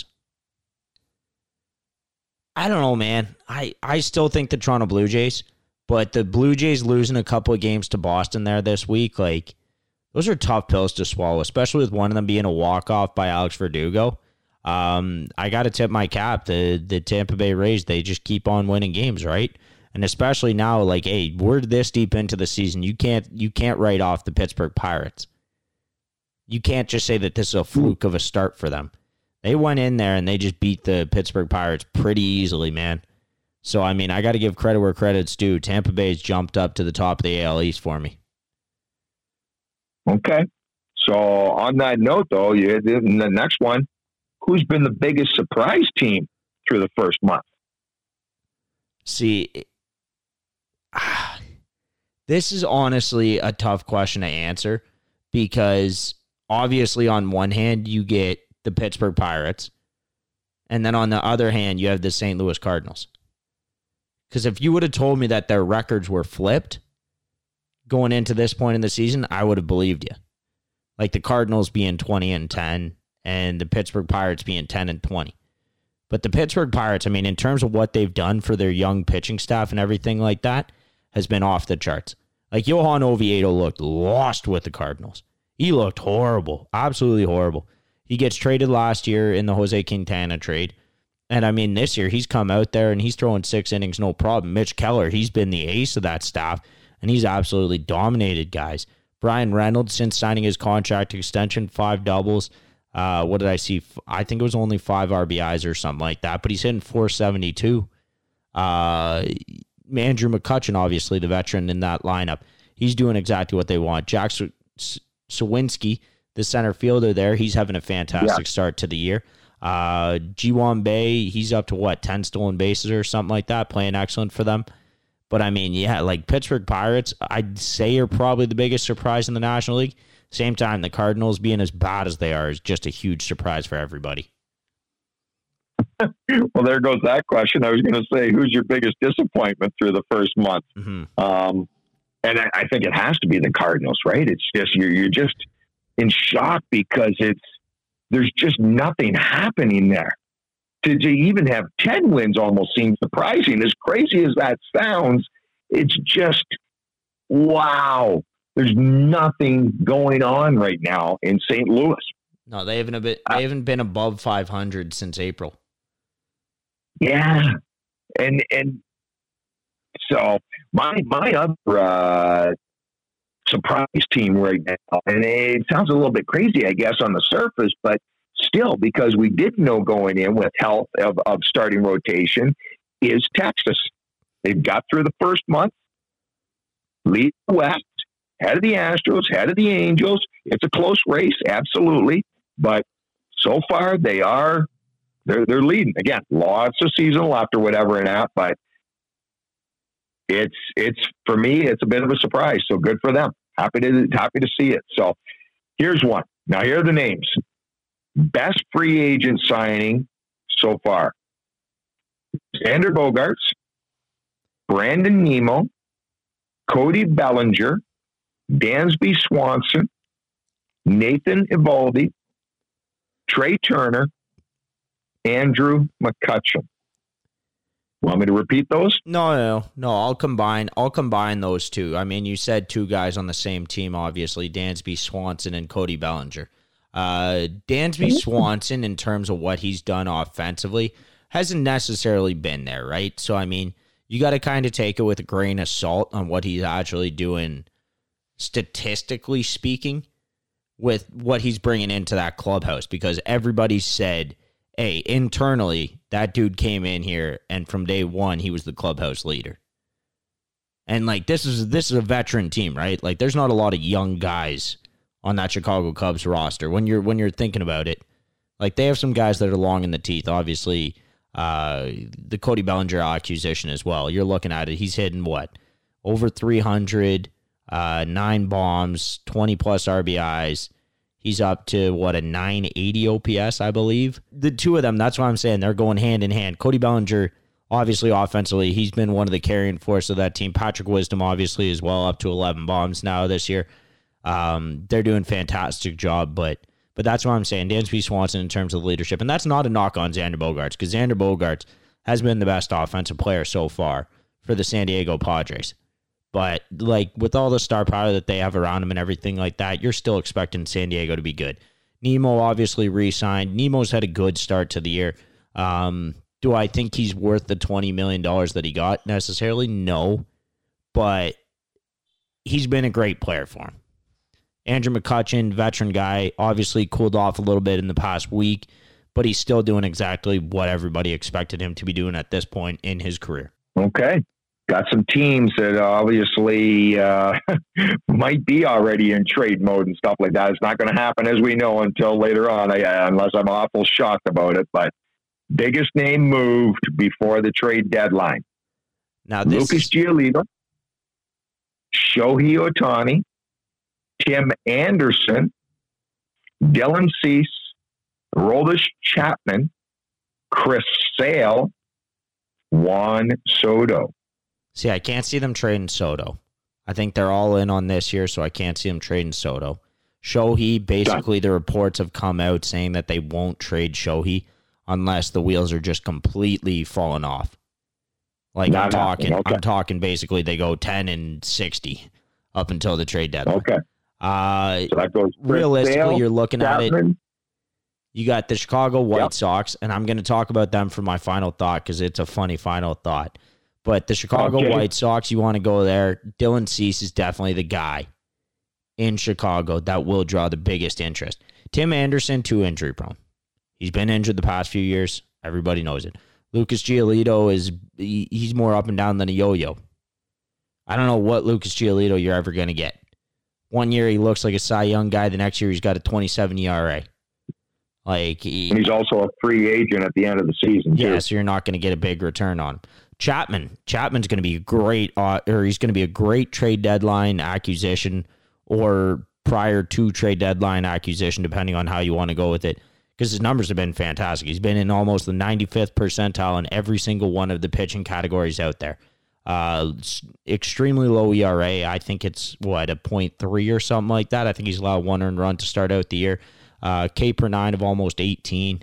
I don't know, man. I still think the Toronto Blue Jays, but the Blue Jays losing a couple of games to Boston there this week, like, those are tough pills to swallow, especially with one of them being a walk-off by Alex Verdugo. I got to tip my cap. The Tampa Bay Rays, they just keep on winning games, right? And especially now, like, hey, we're this deep into the season. You can't write off the Pittsburgh Pirates. You can't just say that this is a fluke of a start for them. They went in there and they just beat the Pittsburgh Pirates pretty easily, man. So, I mean, I got to give credit where credit's due. Tampa Bay's jumped up to the top of the AL East for me. Okay. So, on that note, though, in the next one, who's been the biggest surprise team through the first month? See, this is honestly a tough question to answer because obviously on one hand you get the Pittsburgh Pirates and then on the other hand you have the St. Louis Cardinals. Because if you would have told me that their records were flipped going into this point in the season, I would have believed you. Like the Cardinals being 20-10 and the Pittsburgh Pirates being 10-20. But the Pittsburgh Pirates, I mean, in terms of what they've done for their young pitching staff and everything like that, has been off the charts. Like, Johan Oviedo looked lost with the Cardinals. He looked horrible, absolutely horrible. He gets traded last year in the Jose Quintana trade. And, I mean, this year he's come out there and he's throwing 6 innings, no problem. Mitch Keller, he's been the ace of that staff, and he's absolutely dominated guys. Brian Reynolds, since signing his contract extension, 5 doubles. What did I see? I think it was only 5 RBIs or something like that, but he's hitting 472. Andrew McCutchen, obviously, the veteran in that lineup, he's doing exactly what they want. Jack Sawinski, the center fielder there, he's having a fantastic start to the year. Ji-Hwan Bae, he's up to 10 stolen bases or something like that, playing excellent for them. But I mean, yeah, like Pittsburgh Pirates, I'd say are probably the biggest surprise in the National League. Same time, the Cardinals being as bad as they are is just a huge surprise for everybody. Well, there goes that question. I was going to say, who's your biggest disappointment through the first month? Mm-hmm. And I think it has to be the Cardinals, right? It's just you're just in shock because there's just nothing happening there. To even have 10 wins almost seems surprising. As crazy as that sounds, it's just wow. There's nothing going on right now in St. Louis. No, they haven't been above 500 since April. Yeah, and so my other surprise team right now, and it sounds a little bit crazy, I guess, on the surface, but still, because we didn't know going in with health of starting rotation, is Texas. They've got through the first month, lead the West. Head of the Astros, head of the Angels. It's a close race, absolutely. But so far, they're leading. Again, lots of season left or whatever and that, but it's for me, it's a bit of a surprise. So good for them. Happy to see it. So here's one. Now here are the names. Best free agent signing so far: Xander Bogaerts, Brandon Nimmo, Cody Bellinger, Dansby Swanson, Nathan Eovaldi, Trey Turner, Andrew McCutchen. Want me to repeat those? No. I'll combine those two. I mean, you said 2 guys on the same team, obviously, Dansby Swanson and Cody Bellinger. Dansby Swanson, in terms of what he's done offensively, hasn't necessarily been there, right? So, I mean, you got to kind of take it with a grain of salt on what he's actually doing statistically speaking with what he's bringing into that clubhouse, because everybody said, hey, internally, that dude came in here, and from day one, he was the clubhouse leader. And, like, this is a veteran team, right? Like, there's not a lot of young guys on that Chicago Cubs roster when you're thinking about it. Like, they have some guys that are long in the teeth. Obviously, the Cody Bellinger acquisition as well. You're looking at it. He's hitting, what, over 300, 9 bombs, 20-plus RBIs. He's up to, what, a 980 OPS, I believe. The two of them, that's what I'm saying. They're going hand in hand. Cody Bellinger, obviously, offensively, he's been one of the carrying force of that team. Patrick Wisdom, obviously, as well, up to 11 bombs now this year. They're doing a fantastic job, but that's what I'm saying. Dansby Swanson in terms of leadership. And that's not a knock on Xander Bogaerts, because Xander Bogaerts has been the best offensive player so far for the San Diego Padres. But, like, with all the star power that they have around him and everything like that, you're still expecting San Diego to be good. Nemo obviously re-signed. Nemo's had a good start to the year. Do I think he's worth the $20 million that he got necessarily? No. But he's been a great player for him. Andrew McCutchen, veteran guy, obviously cooled off a little bit in the past week, but he's still doing exactly what everybody expected him to be doing at this point in his career. Okay. Got some teams that obviously might be already in trade mode and stuff like that. It's not going to happen, as we know, until later on, unless I'm awful shocked about it. But biggest name moved before the trade deadline. Now, Lucas Giolito, Shohei Ohtani, Tim Anderson, Dylan Cease, Aroldis Chapman, Chris Sale, Juan Soto. See, I can't see them trading Soto. I think they're all in on this year, so I can't see them trading Soto. Shohei, basically, the reports have come out saying that they won't trade Shohei unless the wheels are just completely falling off. Like, I'm talking basically they go 10-60 up until the trade deadline. Okay. So that goes realistically, Sale, you're looking Chapman. At it. You got the Chicago White Sox, and I'm going to talk about them for my final thought because it's a funny final thought. But the Chicago White Sox, you want to go there. Dylan Cease is definitely the guy in Chicago that will draw the biggest interest. Tim Anderson, too injury prone. He's been injured the past few years. Everybody knows it. Lucas Giolito he's more up and down than a yo-yo. I don't know what Lucas Giolito you're ever going to get. One year he looks like a Cy Young guy. The next year he's got a 27 ERA. And he's also a free agent at the end of the season, too. Yeah, so you're not going to get a big return on him. Chapman's going to be he's going to be a great trade deadline acquisition or prior to trade deadline acquisition, depending on how you want to go with it, because his numbers have been fantastic. He's been in almost the 95th percentile in every single one of the pitching categories out there. Extremely low ERA. I think it's, a 0.3 or something like that. I think he's allowed 1 earned run to start out the year. K per 9 of almost 18.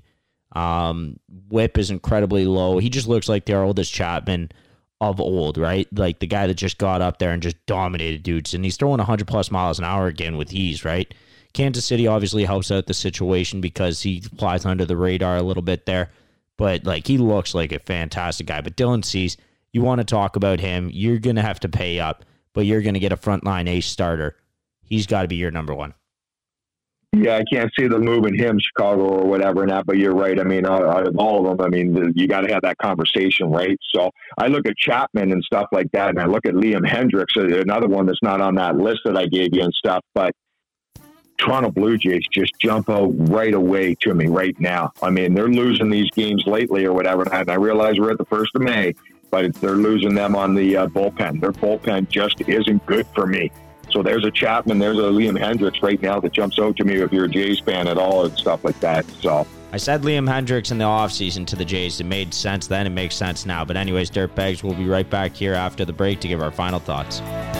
Whip is incredibly low. He just looks like the Aroldis Chapman of old, right? Like the guy that just got up there and just dominated dudes. And he's throwing 100+ miles an hour again with ease, right? Kansas City obviously helps out the situation because he flies under the radar a little bit there. But he looks like a fantastic guy. But Dylan Cease, you want to talk about him, you're going to have to pay up, but you're going to get a frontline ace starter. He's got to be your number one. Yeah, I can't see them moving him, Chicago or whatever, and that. But you're right. I mean, out of all of them, you got to have that conversation, right? So I look at Chapman and stuff like that, and I look at Liam Hendriks, another one that's not on that list that I gave you and stuff. But Toronto Blue Jays just jump out right away to me right now. I mean, they're losing these games lately or whatever, and I realize we're at the 1st of May, but they're losing them on the bullpen. Their bullpen just isn't good for me. So there's a Chapman, there's a Liam Hendriks right now that jumps out to me if you're a Jays fan at all and stuff like that. So I said Liam Hendriks in the offseason to the Jays. It made sense then. It makes sense now. But anyways, Dirtbags, we'll be right back here after the break to give our final thoughts.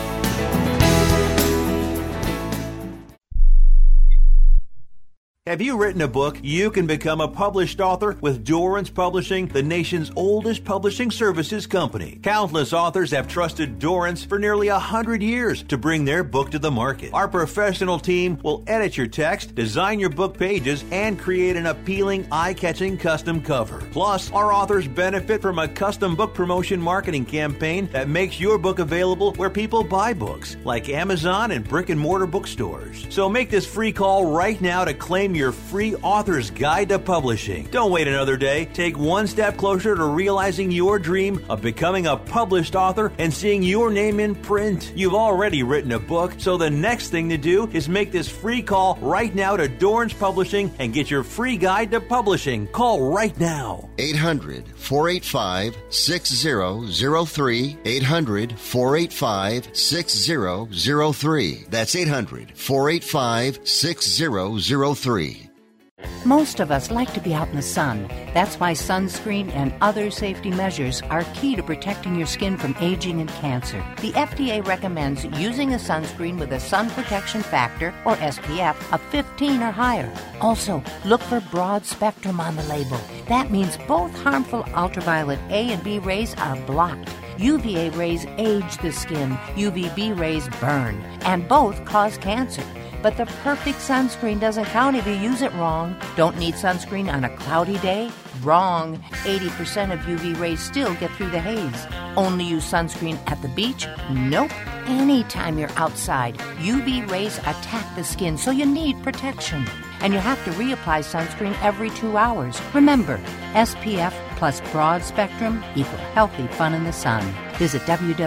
Have you written a book? You can become a published author with Dorrance Publishing, the nation's oldest publishing services company. Countless authors have trusted Dorrance for nearly 100 years to bring their book to the market. Our professional team will edit your text, design your book pages, and create an appealing, eye-catching custom cover. Plus, our authors benefit from a custom book promotion marketing campaign that makes your book available where people buy books, like Amazon and brick-and-mortar bookstores. So make this free call right now to claim them your free author's guide to publishing. Don't wait another day. Take one step closer to realizing your dream of becoming a published author and seeing your name in print. You've already written a book, so the next thing to do is make this free call right now to Dorrance Publishing and get your free guide to publishing. Call right now. 800-485-6003. 800-485-6003. That's 800-485-6003. Most of us like to be out in the sun. That's why sunscreen and other safety measures are key to protecting your skin from aging and cancer. The FDA recommends using a sunscreen with a sun protection factor, or SPF, of 15 or higher. Also, look for broad spectrum on the label. That means both harmful ultraviolet A and B rays are blocked. UVA rays age the skin, UVB rays burn, and both cause cancer. But the perfect sunscreen doesn't count if you use it wrong. Don't need sunscreen on a cloudy day? Wrong. 80% of UV rays still get through the haze. Only use sunscreen at the beach? Nope. Anytime you're outside, UV rays attack the skin, so you need protection. And you have to reapply sunscreen every 2 hours. Remember, SPF plus broad spectrum equal healthy fun in the sun. Visit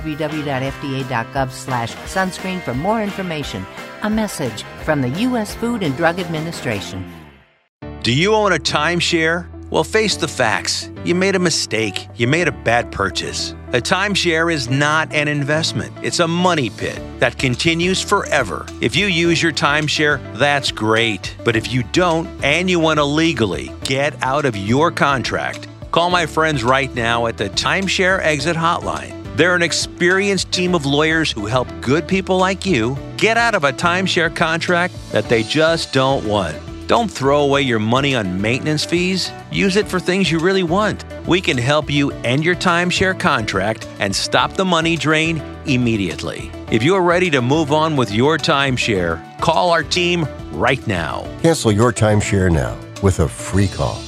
www.fda.gov/sunscreen for more information. A message from the U.S. Food and Drug Administration. Do you own a timeshare? Well, face the facts. You made a mistake. You made a bad purchase. A timeshare is not an investment. It's a money pit that continues forever. If you use your timeshare, that's great. But if you don't and you want to legally get out of your contract, call my friends right now at the Timeshare Exit Hotline. They're an experienced team of lawyers who help good people like you get out of a timeshare contract that they just don't want. Don't throw away your money on maintenance fees. Use it for things you really want. We can help you end your timeshare contract and stop the money drain immediately. If you're ready to move on with your timeshare, call our team right now. Cancel your timeshare now with a free call.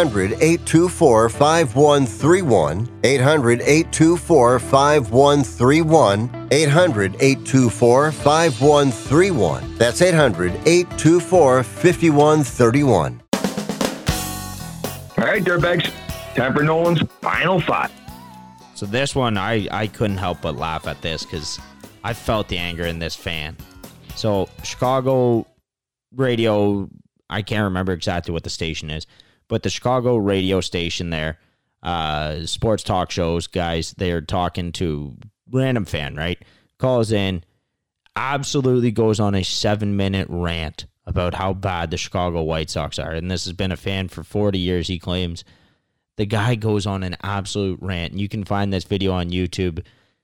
800-824-5131. 800-824-5131. 800-824-5131. That's 800-824-5131. All right, dirtbags, time for Nolan's final thought. So this one, I couldn't help but laugh at this because I felt the anger in this fan. So Chicago radio, I can't remember exactly what the station is, but the Chicago radio station there, sports talk shows, guys, they're talking to random fan, right? Calls in, absolutely goes on a 7-minute rant about how bad the Chicago White Sox are. And this has been a fan for 40 years, he claims. The guy goes on an absolute rant. You can find this video on YouTube.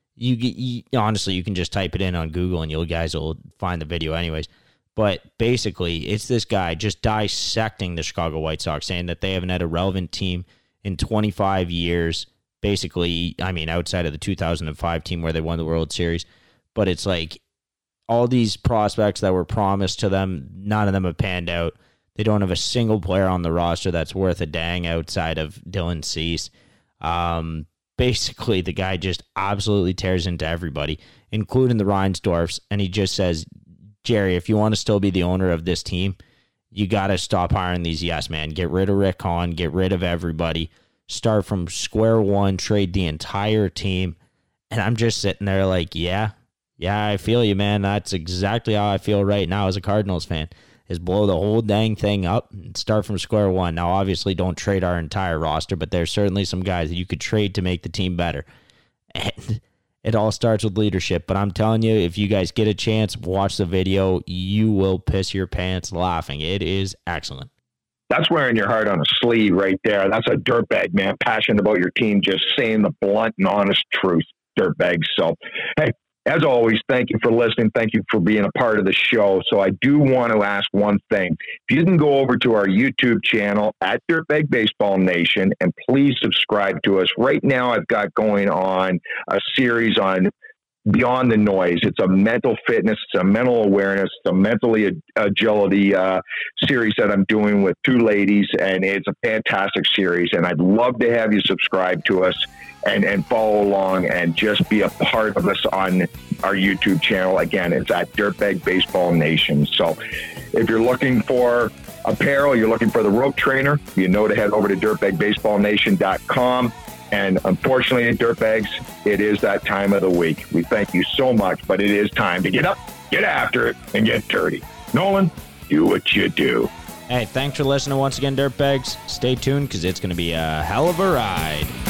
Honestly, you can just type it in on Google and you guys will find the video anyways. But basically, it's this guy just dissecting the Chicago White Sox, saying that they haven't had a relevant team in 25 years. Basically, I mean, outside of the 2005 team where they won the World Series. But it's like all these prospects that were promised to them, none of them have panned out. They don't have a single player on the roster that's worth a dang outside of Dylan Cease. Basically, the guy just absolutely tears into everybody, including the Reinsdorfs, and he just says, Jerry, if you want to still be the owner of this team, you got to stop hiring these yes men. Get rid of Rick Hahn, get rid of everybody, start from square one, trade the entire team. And I'm just sitting there like, yeah, I feel you, man. That's exactly how I feel right now as a Cardinals fan, is blow the whole dang thing up and start from square one. Now, obviously, don't trade our entire roster, but there's certainly some guys that you could trade to make the team better. And it all starts with leadership. But I'm telling you, if you guys get a chance, watch the video. You will piss your pants laughing. It is excellent. That's wearing your heart on a sleeve right there. That's a dirtbag, man. Passionate about your team, just saying the blunt and honest truth, dirtbags. So, hey, as always, thank you for listening. Thank you for being a part of the show. So I do want to ask one thing. If you can go over to our YouTube channel at Dirtbag Baseball Nation and please subscribe to us. Right now I've got going on a series on Beyond the Noise. It's a mental fitness, it's a mental awareness, it's a mentally agility series that I'm doing with two ladies, and it's a fantastic series. And I'd love to have you subscribe to us and follow along and just be a part of us on our YouTube channel. Again, it's at Dirtbag Baseball Nation. So if you're looking for apparel, you're looking for the rope trainer, you know to head over to dirtbagbaseballnation.com. And unfortunately, at Dirtbags, it is that time of the week. We thank you so much, but it is time to get up, get after it, and get dirty. Nolan, do what you do. Hey, thanks for listening once again, Dirtbags. Stay tuned because it's going to be a hell of a ride.